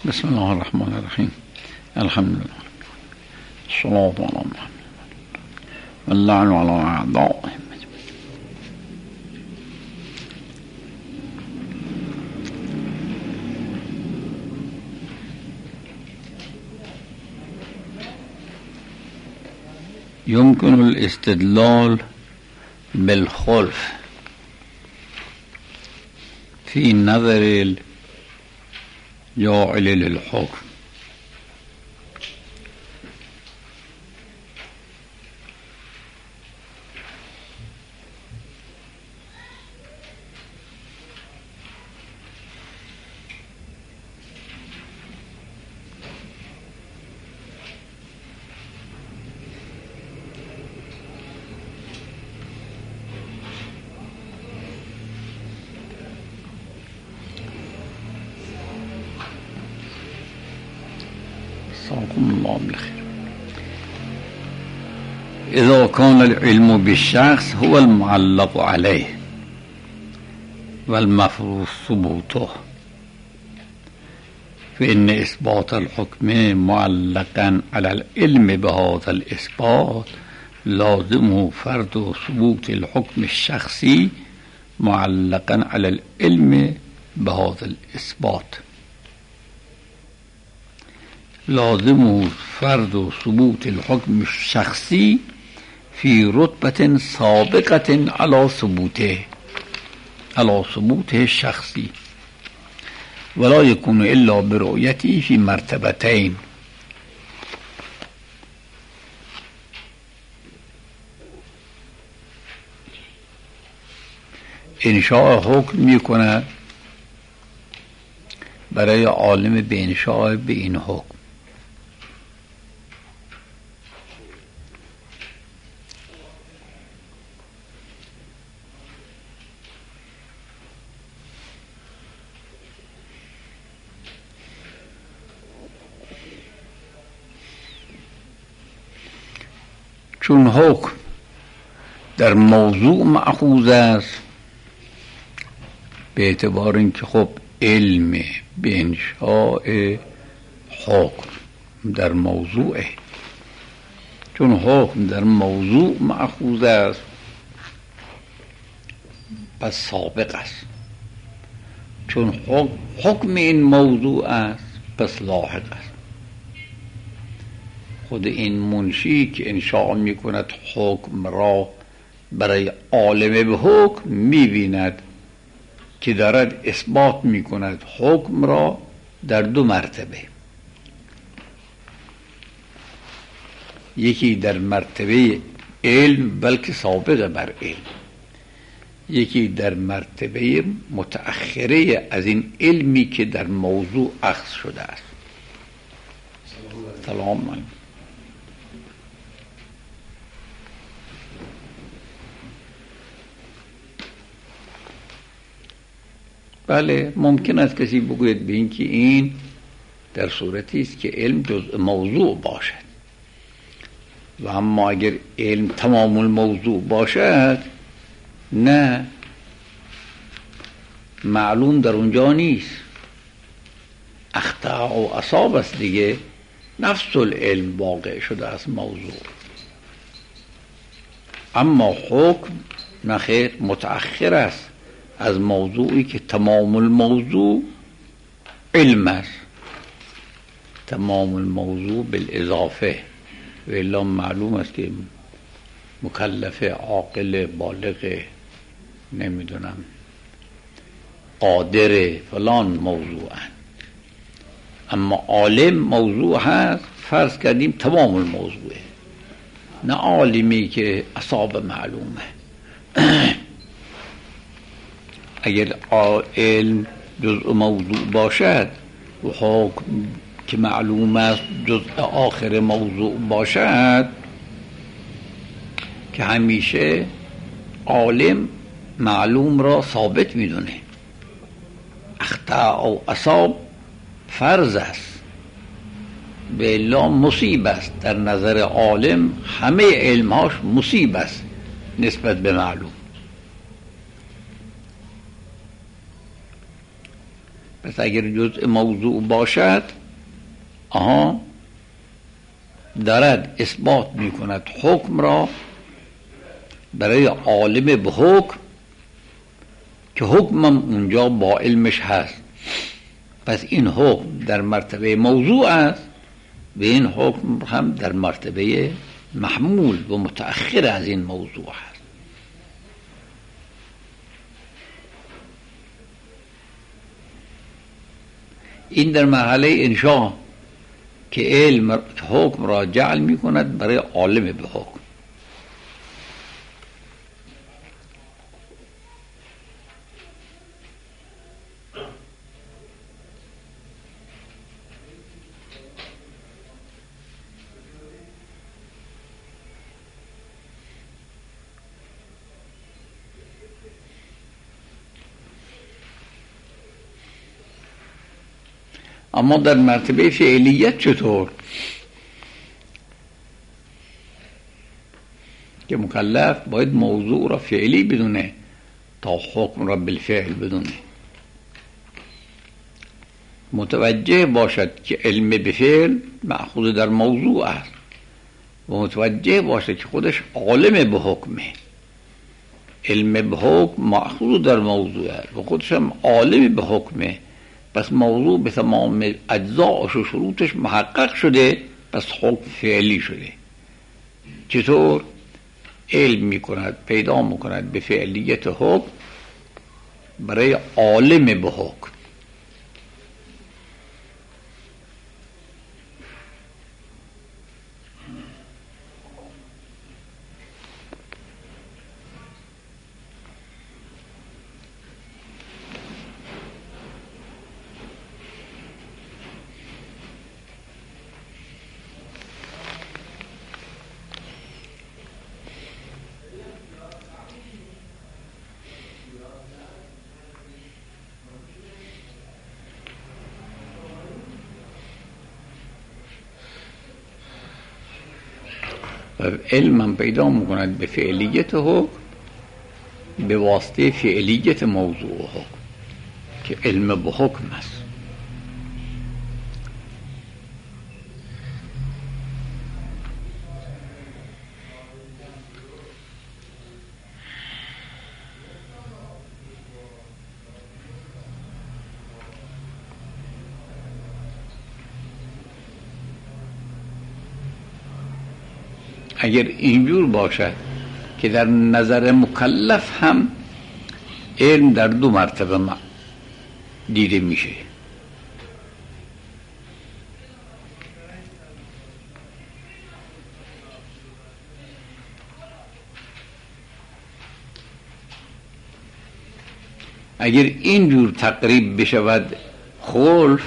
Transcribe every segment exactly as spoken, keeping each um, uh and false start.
بسم الله الرحمن الرحیم. الحمد لله. الصلاة على محمد واللعن على أعدائهم. يمكن الاستدلال بالخلف في نظر الجاعل للحكم. الله بالخير. إذا كان العلم بالشخص هو المعلق عليه والمفروض ثبوته، فإن إثبات الحكم معلقا على العلم بهذا الإثبات لازمه فرض ثبوت الحكم الشخصي معلقا على العلم بهذا الإثبات. لازم فرض ثبوت الحكم الشخصي في رتبة سابقة على ثبوته على ثبوته الشخصي، ولا يكون إلا برؤيته في مرتبتين: انشاء حکم میکنه برای عالم به انشاء به این حکم، چون حکم در موضوع مأخوذ است، به اعتبار اینکه خب علم به انشاء حکم در موضوعه، چون حکم در موضوع مأخوذ است پس سابق است، چون حکم این موضوع است پس لاحق است. خود این منشی که انشاء می کند حکم را برای عالم به حکم می بیند که دارد اثبات می کند حکم را در دو مرتبه: یکی در مرتبه علم بلکه سابق بر علم، یکی در مرتبه متأخره از این علمی که در موضوع اخذ شده است. سلام علیکم. بله، ممکن است کسی بگوید به این که این در صورتی است که علم جزء موضوع باشد، و اما اگر علم تمام الموضوع باشد نه، معلوم در اونجا نیست، اخطاء و اصاب است دیگه، نفس العلم واقع شده است موضوع. اما حکم نخیر، متأخر است از موضوعی که تمام الموضوع علم است، تمام الموضوع بالاضافه، و الا معلوم است که مکلف عاقل بالغ نمیدونم قادر فلان موضوعن، اما عالم موضوع هست، فرض کردیم تمام الموضوعه، نه عالمی که اصاب معلومه. اگر علم جزء موضوع باشد و حکم که معلوم است جزء آخر موضوع باشد، که همیشه عالم معلوم را ثابت میدونه، اخطاء و اصاب فرض است، به الا مصیب است. در نظر عالم همه علمهاش مصیب است نسبت به معلوم. پس اگر جزء موضوع باشد آها دارد اثبات می کند حکم را برای عالم به حکم که حکمم اونجا با علمش هست. پس این حکم در مرتبه موضوع است و این حکم هم در مرتبه محمول و متأخر از این موضوع هست. این در مرحله انشاء که علم حکم را جعل می کند برای عالم به حکم. اما در مرتبه فعلیت چطور؟ که مکلف باید موضوع را فعلی بدونه تا حکم را بالفعل بدونه. متوجه باشد که علم به فعل مأخوذ در موضوع است و متوجه باشد که خودش عالم به حکمه. علم به حکم مأخوذ در موضوع است و خودش هم عالم به حکمه. پس موضوع به تمام اجزاش و شروطش محقق شده، پس حکم فعلی شده. چطور؟ علم می کند، پیدا می کند به فعلیت حکم برای عالم به حکم. علم پیدا میکند به فعلیت حکم به واسطه فعلیت موضوع حکم که علم به حکم است. اگر اینجور باشد که در نظر مکلف هم علم در دو مرتبه دیده میشه، اگر اینجور تقریب بشود خلف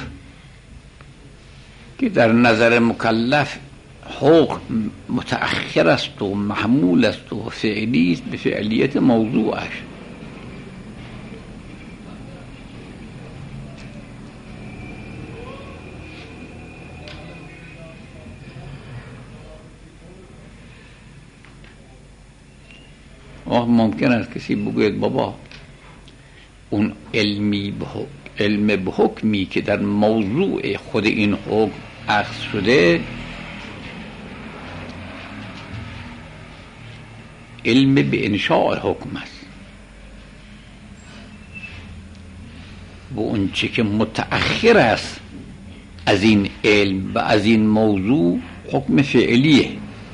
که در نظر مکلف حکم متأخر است و محمول است و فعلی است به فعلیت موضوعش، ممکن است کسی بگوید بابا اون علمی به علم به حکمی که در موضوع خود این حکم اخذ شده علم به انشاء حکم است و اون چه که متأخر است از این علم و از این موضوع حکم فعلیه.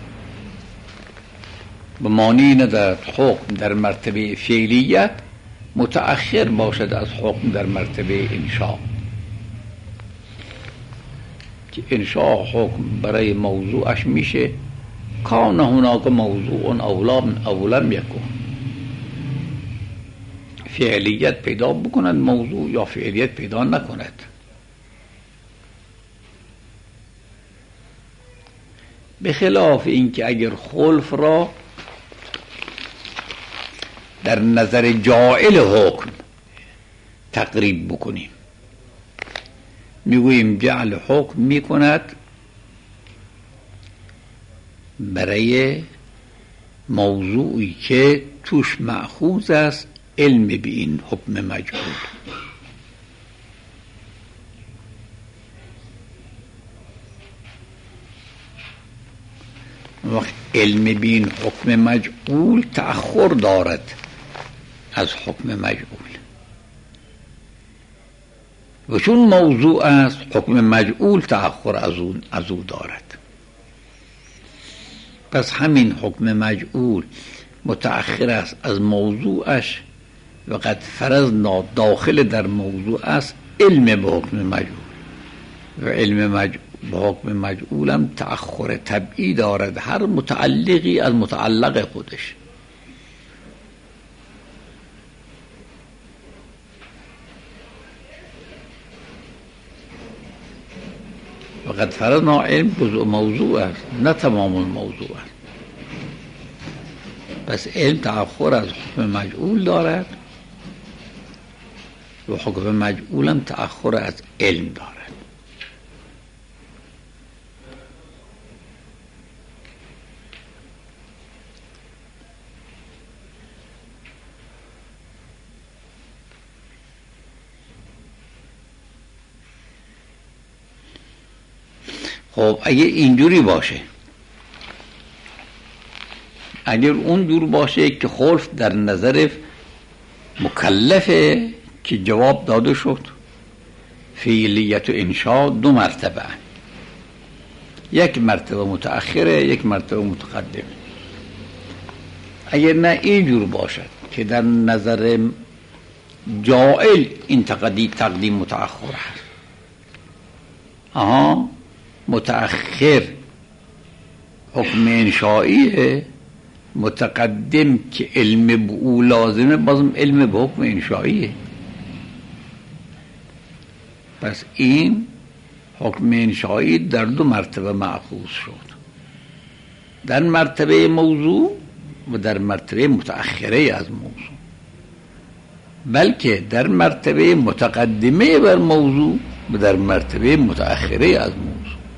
به معنی ندارد حکم در مرتبه فعلیت متأخر باشد از حکم در مرتبه انشاء، که انشاء حکم برای موضوعش میشه کان هناک موضوع اولا اولم یکن، فعلیت پیدا بکند موضوع یا فعلیت پیدا نکند. به خلاف اینکه اگر خلف را در نظر جاعل حکم تقریب بکنیم، میگوییم جعل حکم میکند برای موضوعی که توش مأخوذ است علم به این حکم مجهول. وقت علم بین حکم مجعول تأخر دارد از حکم مجعول و چون موضوع است حکم مجعول تأخر از اون از او دارد. پس همین حکم مجعول متأخر است از موضوعش و قد فرضنا داخل در موضوع است علم به حکم مجعول و علم مجعول به حکم مجعول هم تأخر طبعی دارد، هر متعلقی از متعلق خودش. و قد فرضنا علم جزء موضوع است نه تمام الموضوع است. پس علم تأخر از حکم مجعول دارد و حکم مجعول هم تأخر از علم دارد. خب اگه اینجوری باشه، اگر اون جور باشه که خلف در نظر مکلفه که جواب داده شد فعلیت و انشاء دو مرتبه، یک مرتبه متأخره یک مرتبه متقدمه. اگر نه اینجور باشد که در نظر جائل این تقدیم متأخر هست، آها متأخر حکم انشائیه، متقدم که علم به او لازمه بازم علم به حکم انشائیه. پس این حکم انشایی در دو مرتبه مأخوذ شد، در مرتبه موضوع و در مرتبه متأخره از موضوع، بلکه در مرتبه متقدمه بر موضوع و در مرتبه متأخره از موضوع.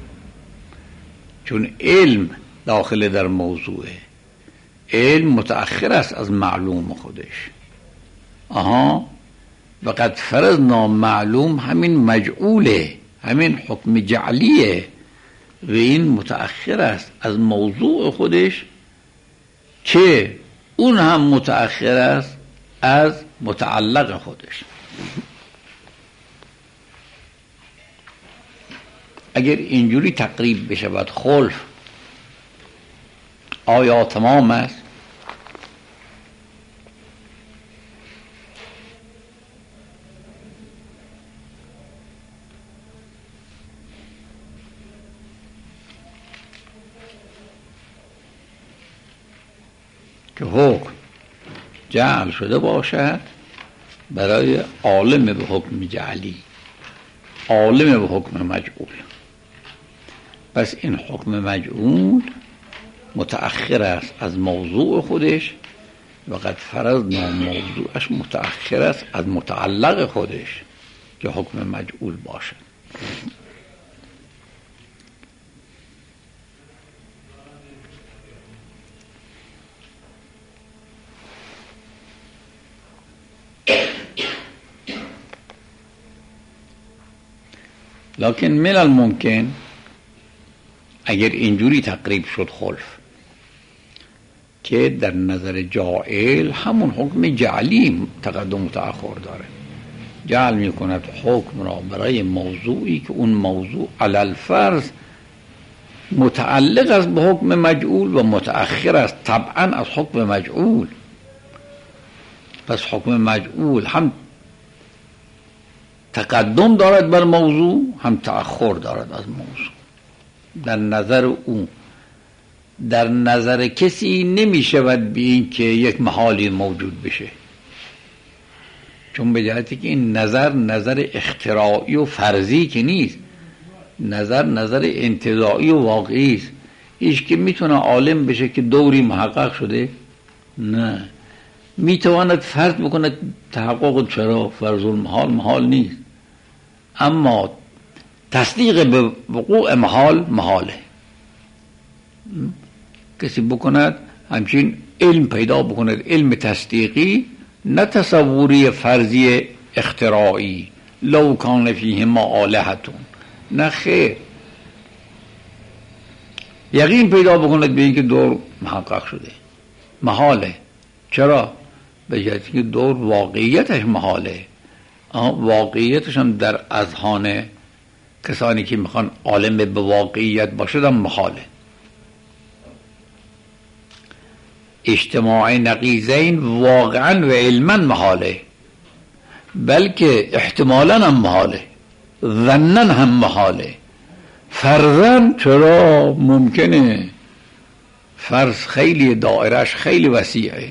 چون علم داخل در موضوعه، علم متأخر است از معلوم خودش. آها و قد فرضنا معلوم همین مجعوله، همین حکم جعلیه و این متأخر است از موضوع خودش که اون هم متأخر است از متعلق خودش. اگر اینجوری تقریب بشود خلف آیا تمام است؟ که حکم جعل شده باشد برای عالم به حکم جعلی، عالم به حکم مجعول. پس این حکم مجعول متأخر است از موضوع خودش و قد فرضنا موضوعش متأخر است از متعلق خودش که حکم مجعول باشد. لکن من الممکن اگر اینجوری تقریب شد خلف که در نظر جائل همون حکم جعلی تقدم و تأخر داره، جعل می کند حکم را برای موضوعی که اون موضوع علی الفرض متعلق است به حکم مجعول و متأخر است طبعا از حکم مجعول. پس حکم مجعول هم تقدم دارد بر موضوع هم تأخر دارد از موضوع. در نظر او، در نظر کسی نمی شود به این که یک محالی موجود بشه، چون به جهتی که این نظر نظر اختراعی و فرضی که نیست، نظر نظر انتزاعی و واقعی است. هیچ که میتونه عالم بشه که دوری محقق شده؟ نه. میتواند فرض بکنه تحقق چرا فرض المحال محال نیست، اما تصدیق به وقوع محال محاله. کسی بکند همچین علم پیدا بکند، علم تصدیقی نه تصوری فرضی اختراعی لو کان فیهما آلهتون، نه خیر. یقین پیدا بکند به اینکه دور محقق شده. محاله. چرا؟ به جهتی که دور واقعیتش محاله. واقعیتش هم در اذهان کسانی که میخوان عالم به واقعیت باشد هم محاله. اجتماع نقیضین واقعا و علما محاله، بلکه احتمالا هم محاله، ظنن هم محاله. فرضاً چرا ممکنه؟ فرض خیلی دائرش خیلی وسیعه.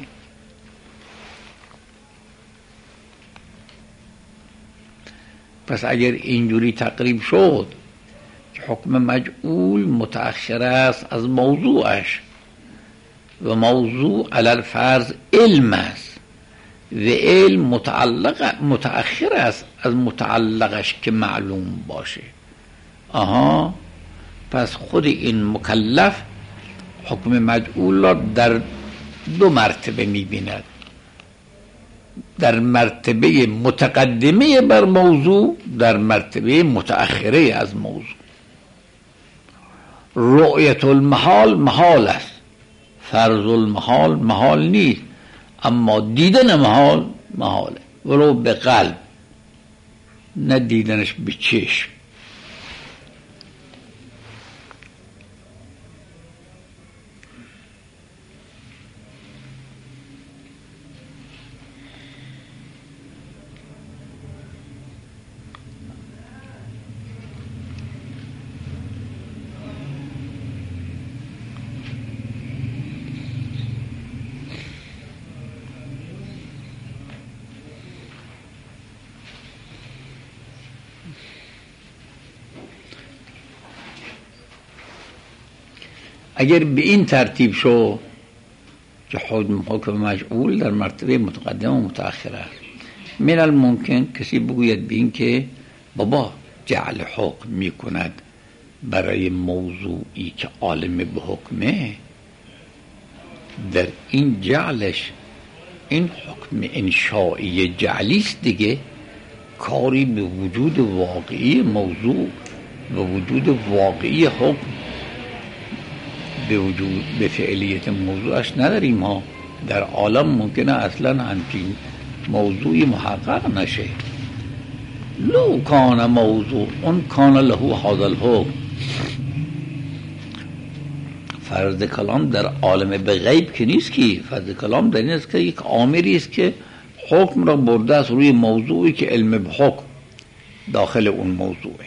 پس اگر اینجوری تقریب شد که حکم مجعول متأخر است از موضوعش و موضوع علی الفرض علم است و علم متعلق متأخر است از متعلقش که معلوم باشه، آها، پس خود این مکلف حکم مجعول را در دو مرتبه می‌بیند، در مرتبه متقدمه بر موضوع، در مرتبه متأخره از موضوع. رؤیت المحال محال است، فرض المحال محال نیست، اما دیدن محال محاله، ولو به قلب، نه دیدنش به چشم. اگر به این ترتیب شو که حکم مجعول در مرتبه متقدم و متأخر است، من الممکن کسی بگوید به این که بابا جعل حکم می کند برای موضوعی که عالم به حکمه، در این جعلش این حکم انشائی جعلی است دیگه، کاری به وجود واقعی موضوع، به وجود واقعی حکم، به وجود به فعلیت موضوعش نداریم. ما در عالم ممکنه اصلا همچین موضوعی محقق نشه. لو کان موضوع اون کان له هذا الحکم. فرض کلام در عالم به غیب که نیست، که فرض کلام در این است که یک آمری است که حکم را برده است روی موضوعی که علم به حکم داخل اون موضوعه.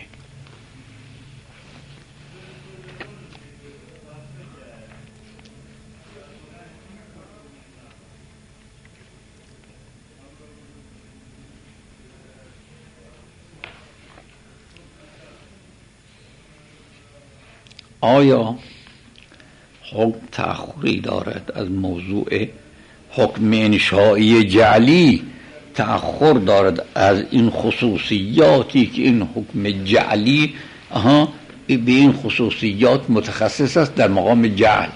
آیا حکم تأخری دارد از موضوع حکم انشائی جعلی؟ تأخر دارد از این خصوصیاتی که این حکم جعلی آها به این خصوصیات متخصص است در مقام جعل.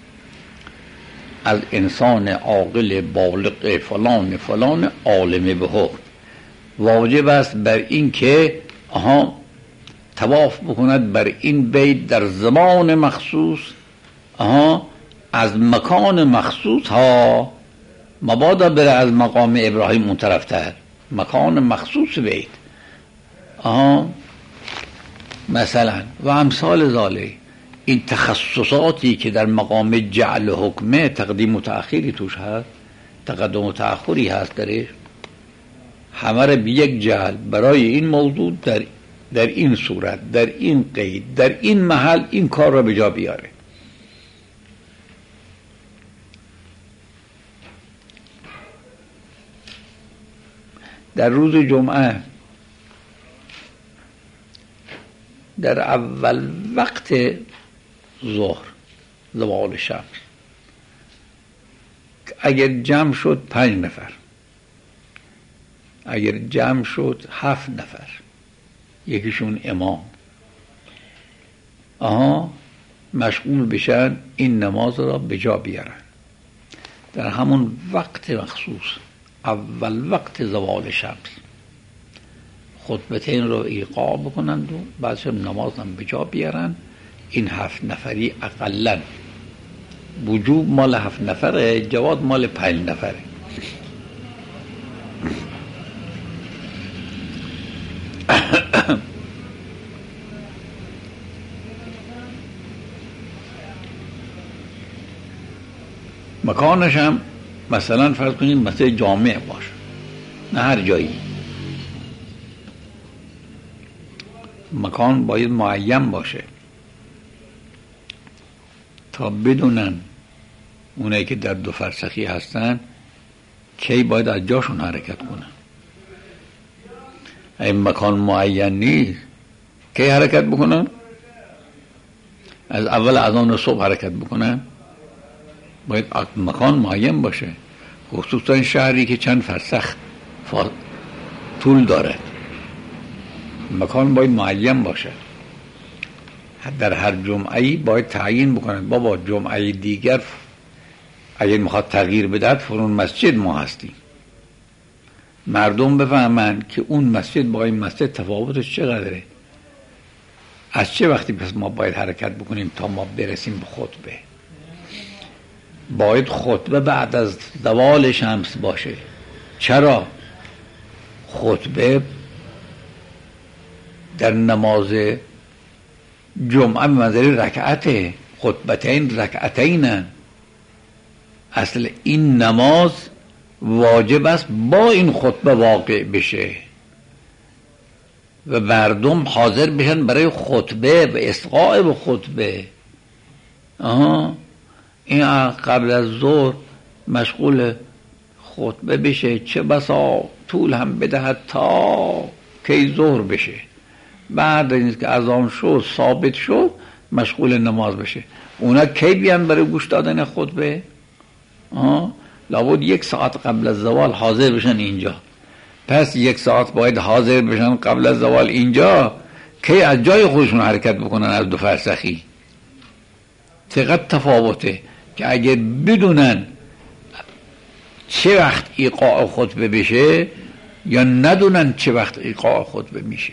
از انسان عاقل بالغ فلان فلان عالم به حکم واجب است بر این که آها طواف بکند بر این بیت در زمان مخصوص، آها از مکان مخصوص ها، مبادا بره از مقام ابراهیم اون طرف تر، مکان مخصوص بیت، آها مثلا و امثال ذالک. این تخصصاتی که در مقام جعل حکمه تقدیم و تأخیری توش هست، تقدم و تأخری هست درش، همه را به یک جعل برای این موضوع در در این صورت، در این قید، در این محل این کار را به جا بیاره. در روز جمعه در اول وقت ظهر زوال شمس اگر جمع شد پنج نفر، اگر جمع شد هفت نفر، یکیشون امام، آها مشغول بشن این نماز را به جا بیارن در همون وقت مخصوص، اول وقت زوال شمس، خطبتین رو ایقاع بکنند و بعدش نماز هم به جا بیارن این هفت نفری اقلن. وجوب مال هفت نفره، جواد مال پنج نفره. مکانش هم مثلا فرض کنید مثل جامع باشه، نه هر جایی. مکان باید معین باشه تا بدونن اونایی که در دو فرسخی هستن کی باید از جاشون حرکت کنن. این مکان معین نیست، کی حرکت بکنن؟ از اول اذان صبح حرکت بکنن؟ باید مکان معین باشه، خصوصا شهری که چند فرسخ طول داره. مکان باید معین باشه. در هر جمعه‌ای باید تعیین بکنن بابا جمعه دیگر اگر میخواد تغییر بدهد فرون مسجد ما هستیم. مردم بفهمن که اون مسجد با این مسجد تفاوتش چقدره، از چه وقتی پس ما باید حرکت بکنیم تا ما برسیم به خطبه. باید خطبه بعد از زوال شمس باشه. چرا؟ خطبه در نماز جمعه به منزله رکعته، خطبتین رکعتینن. اصل این نماز واجب است با این خطبه واقع بشه و مردم حاضر بشن برای خطبه و اسقاء به خطبه. آها این قبل از ظهر مشغول خطبه بشه، چه بسا طول هم بدهد تا کی ظهر بشه. بعد اینکه که اذان شد ثابت شد مشغول نماز بشه. اونا کی بیان برای گوش دادن خطبه؟ آه لابد یک ساعت قبل از زوال حاضر بشن اینجا. پس یک ساعت باید حاضر بشن قبل از زوال اینجا، کی از جای خودشون حرکت بکنن از دو فرسخی. چقدر تفاوته که اگر بدونن چه وقت ایقاع خطبه بشه یا ندونن چه وقت ایقاع خطبه میشه.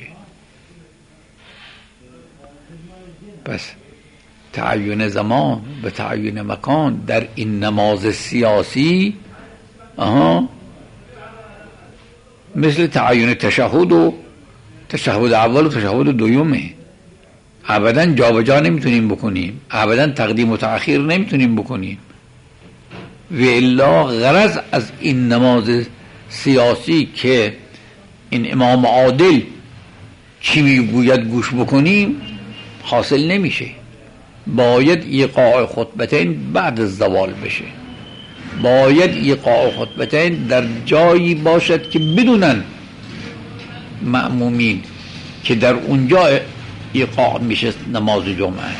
پس تعیین زمان و تعیین مکان در این نماز سیاسی آها مثل تعیین تشهد و تشهد اول و تشهد دومه. ابدا جا به جا نمیتونیم بکنیم، ابدا تقدیم و تأخیر نمیتونیم بکنیم. و الا غرض از این نماز سیاسی که این امام عادل چی میگوید گوش بکنیم حاصل نمیشه. باید ایقاع خطبتین بعد از زوال بشه. باید ایقاع خطبتین در جایی باشد که بدونن مأمومین که در اونجا ایقاع میشه نماز جمعه.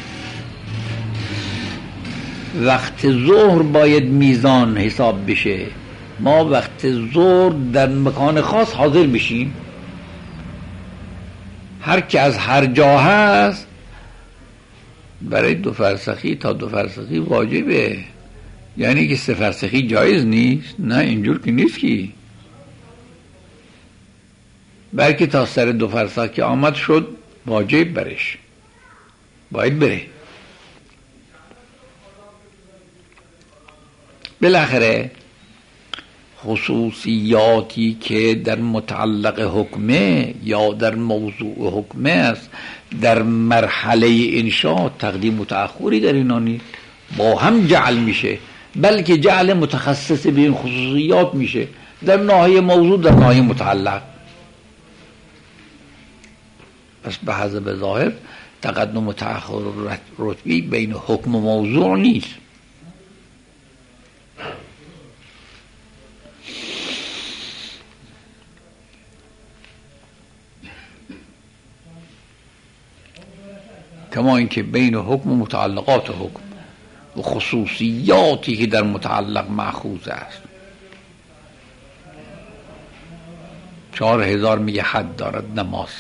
وقت ظهر باید میزان حساب بشه. ما وقت ظهر در مکان خاص حاضر بشیم. هر که از هر جا هست برای دو فرسخی تا دو فرسخی واجبه. یعنی که سه فرسخی جایز نیست؟ نه اینجور که نیست که، بلکه تا سر دو فرسخی آمد شد واجب برش، باید بره. بالاخره خصوصیاتی که در متعلق حکمه یا در موضوع حکمه است در مرحله انشاء تقدیم و تأخری در اینا نیست، با هم جعل میشه، بلکه جعل متخصص به این خصوصیات میشه در ناحیه موضوع در ناحیه متعلق. پس به حسب ظاهر تقدم و تأخر رتبی بین حکم و موضوع نیست. کما اینکه بین حکم و متعلقات حکم و خصوصیاتی که در متعلق مأخوذ است. چهار هزار میگه حد دارد نماز،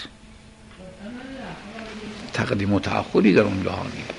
تقدیم و تأخری در اونجا نیست.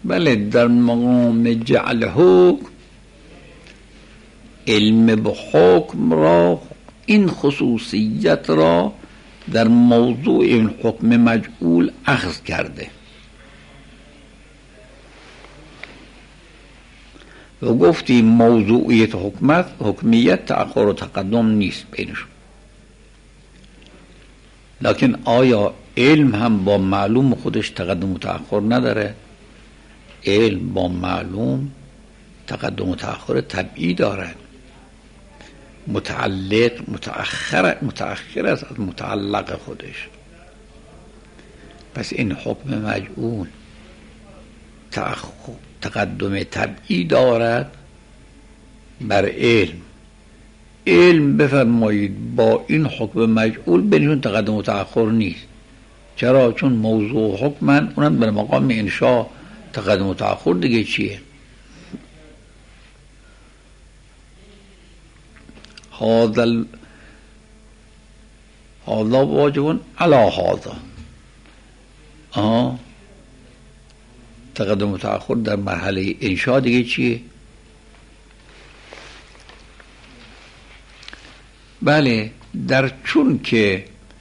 بله در مقام جعل حکم علم به حکم را این خصوصیت را در موضوع این حکم مجعول اخذ کرده و گفتیم موضوعیت حکمت حکمیت تأخر و تقدم نیست بینشون. لکن آیا علم هم با معلوم خودش تقدم و تأخر نداره؟ علم با معلوم تقدم و تأخر طبیعی دارد. متعلق متأخر متأخر است از متعلق خودش. پس این حکم مجعول تقدم طبیعی دارد بر علم. علم بفرمایید با این حکم مجعول بینشون تقدم و تأخر نیست. چرا؟ چون موضوع حکمن، اونم به مقام انشاء. تقدم و تأخر دیگه چیه؟ هذا ال... هذا واجب علی هذا. آه تقدم و تأخر در مرحله انشاء دیگه چیه؟ بله، در چون که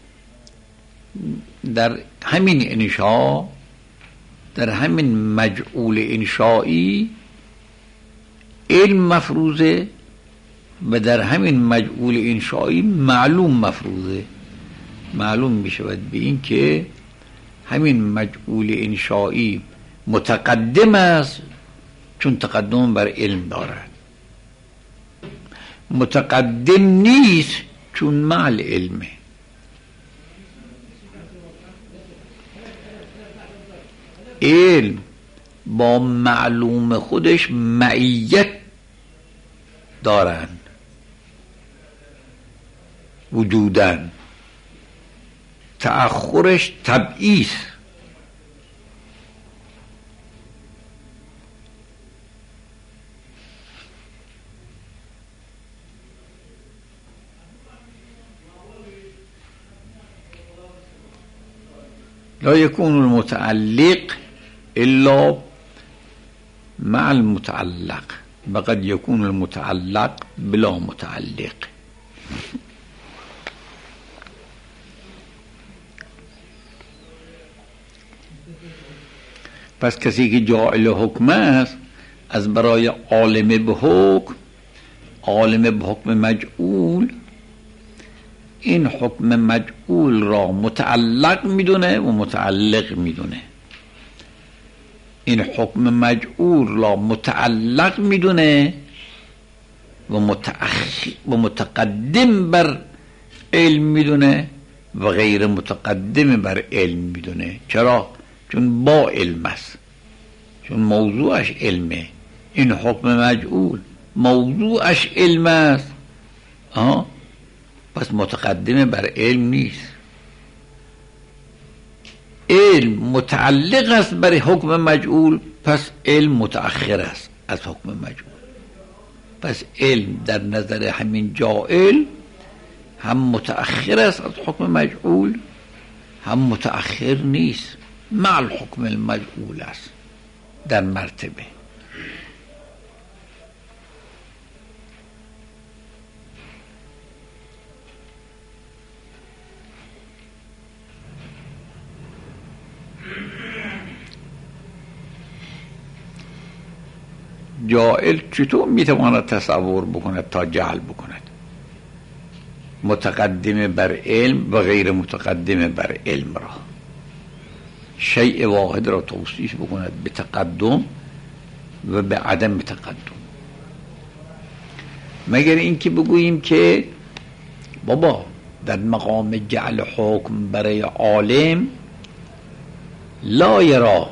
در همین انشاء، در همین مجعول انشایی علم مفروضه و در همین مجعول انشایی معلوم مفروضه. معلوم می شود به این که همین مجعول انشایی متقدم است چون تقدم بر علم دارد، متقدم نیست چون مع العلمه. علم با معلوم خودش معیت دارند وجودن، تأخرش طبیعی است. لا يكون المتعلق إلا مع المتعلق وقد يكون المتعلق بلا متعلق. پس کسی که جاعل حکم است از برای عالم به حکم، عالم به حکم مجعول، این حکم مجعول را متعلق میدونه و متعلق میدونه. این حکم مجعول را متعلق میدونه و متأخر و متقدم بر علم میدونه و غیر متقدم بر علم میدونه. چرا؟ چون با علم است، چون موضوعش علمه. این حکم مجعول موضوعش علم است، آه پس متقدم بر علم نیست. علم متعلق است بر حکم مجعول، پس علم متأخر است از حکم مجعول. پس علم در نظر همین جاعل هم متأخر است از حکم مجعول، هم متأخر نیست، مع الحکم المجعول است در مرتبه. جاعل چطور میتواند تصور بکند تا جعل بکند؟ متقدم بر علم و غیر متقدم بر علم را، شیء واحد را توصیف بکند به تقدم و به عدم تقدم. مگر اینکه بگوییم که بابا در مقام جعل حکم برای عالم لا یرا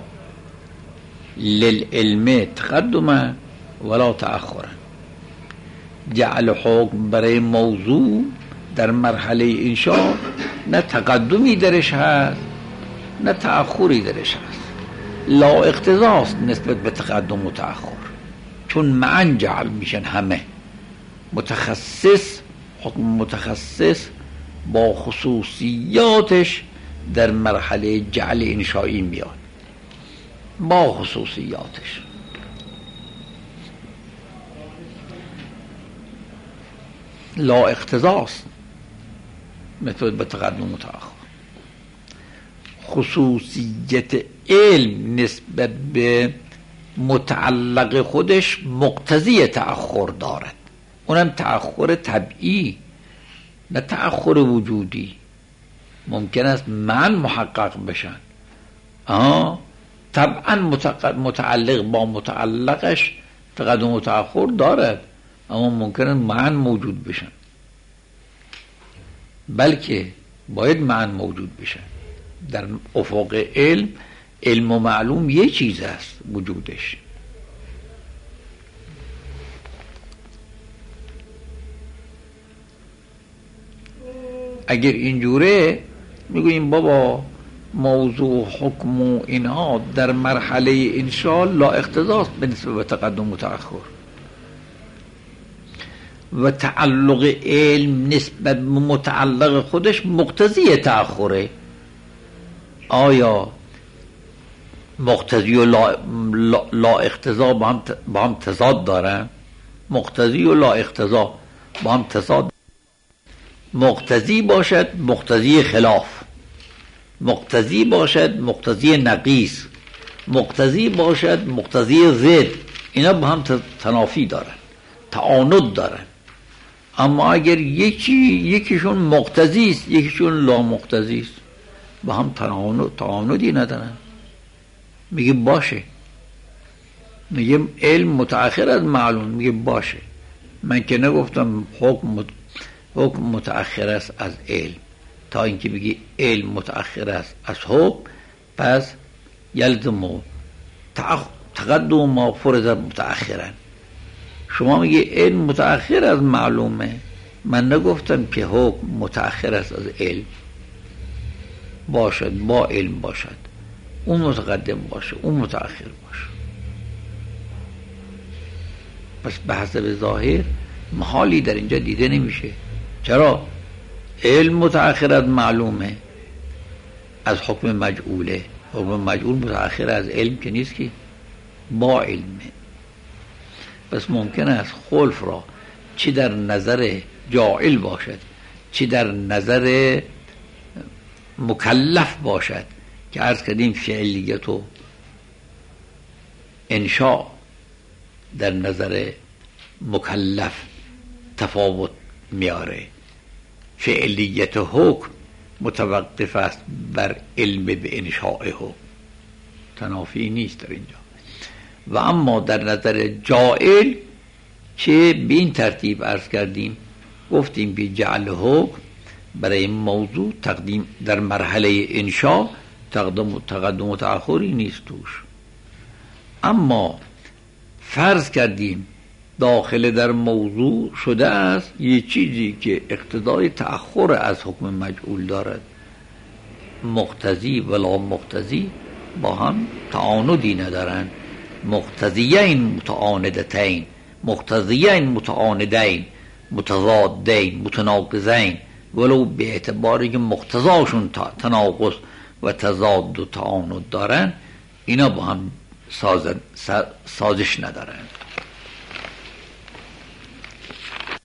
للعلم تقدم ولا تأخر. جعل حکم برای موضوع در مرحله انشاء نه تقدمی درش هست نه تأخری درش هست، لا اقتضاست نسبت به تقدم و تأخر، چون معا جعل میشن همه. متخصص، حکم متخصص با خصوصیاتش در مرحله جعل انشایی میاد. با خصوصیاتش. لا اقتضاست مثل به تقدم و تأخر. خصوصیت علم نسبت به متعلق خودش مقتضی تأخر دارد، اونم تأخر طبعی نه تأخر وجودی. ممکن است من محقق بشن، آه طبعا متعلق با متعلقش تقدم و تأخر دارد، اما ممکن است من موجود بشن، بلکه باید من موجود بشن. در افق علم، علم و معلوم یه چیز است وجودش. اگر اینجوره میگوییم بابا موضوع حکم و اینها در مرحله انشاء لا اقتضاست به نسبت به تقدم و تأخر، و تعلق علم نسبت به متعلق خودش مقتضی تأخره. آیا مقتضی و لا, لا, لا اقتضا با هم, با هم تضاد دارن؟ مقتضی و لا اقتضا با هم تضاد. مقتضی باشد مقتضی خلاف، مقتضی باشد مقتضی نقیص، مقتضی باشد مقتضی ضد، اینا با هم تنافی دارن، تعاند دارن. اما اگر یکی یکیشون مقتضی است یکیشون لا مقتضی است، با هم تعاند تعاندی ندارن. میگه باشه، میگه علم متأخر از معلوم، میگه باشه. من که نگفتم حکم حکم متأخر است از علم، تا اینکه بگی علم متأخر است از حکم، پس یلزم تقدم ما فرض متأخرا. شما میگی علم متأخر از معلومه، من نگفتم که حکم متأخر است از علم. باشد با علم باشد، اون متقدم باشه اون متأخر باشه. پس به حسب ظاهر محالی در اینجا دیده نمیشه. چرا؟ علم متأخر از معلومه، از حکم مجعوله. حکم مجعول متأخر از علم که نیست، که با علمه. پس ممکن است خلف را چی در نظر جاعل باشد چی در نظر مکلف باشد، که عرض کردیم فعلیت و انشاء در نظر مکلف تفاوت میاره. فعلیت حکم متوقف است بر علم به انشاء حکم، تنافی نیست در اینجا. و اما در نظر جاعل که به این ترتیب عرض کردیم، گفتیم که جعل حکم برای این موضوع تقدیم در مرحله انشاء تقدم و تقدم و تأخری نیست توش. اما فرض کردیم داخل در موضوع شده است یه چیزی که اقتضای تأخر از حکم مجعول دارد. مقتضی ولا مقتضی با هم تعاندی ندارند. مقتضیین متعاندتین، مقتضیین متعاندین، متضادین، متناقضین، ولو به اعتباری که مقتضاشون تناقض و تضاد و تعاند دارن، اینا با هم سازش ندارن.